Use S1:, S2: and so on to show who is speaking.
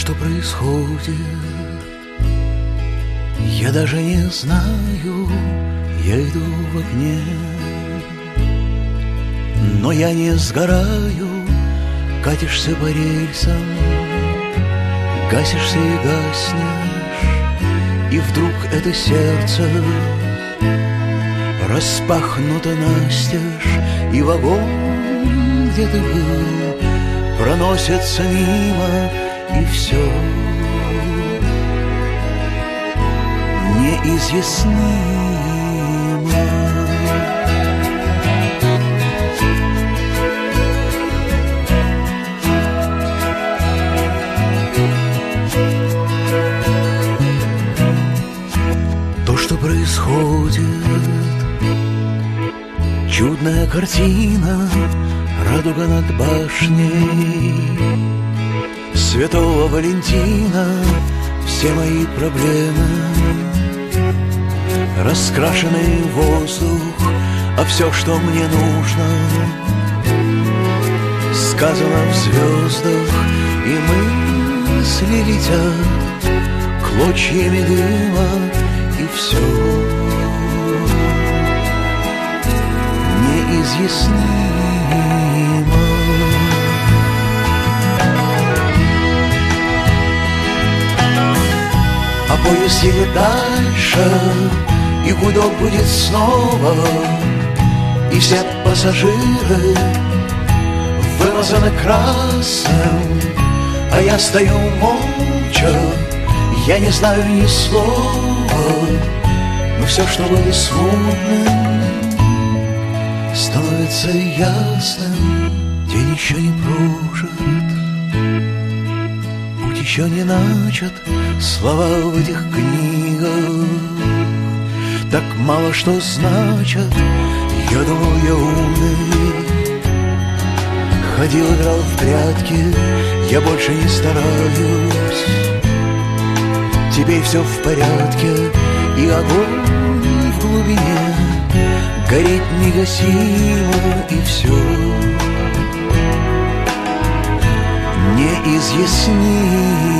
S1: что происходит, я даже не знаю. Я иду в огне, но я не сгораю. Катишься по рельсам, гасишься и гаснешь, и вдруг это сердце распахнуто настежь, и вагон, где ты был, проносится мимо, и все неизъяснимо. То, что происходит, чудная картина, радуга над башней Святого Валентина. Все мои проблемы, раскрашенный воздух, а все, что мне нужно, сказано в звездах, и мысли летят клочьями дыма, и все неизъяснимо. А поезд едет дальше, и гудок будет снова, и все пассажиры вымазаны красным, а я стою молча, я не знаю ни слова, но все, что было смутным, становится ясным. День еще не прожит, путь еще не начат, слова в этих книгах так мало что значат. Я думал, я умный, ходил, играл в прятки, я больше не стараюсь. Теперь все в порядке, и огонь в глубине горит негасимо, и все неизъяснимо.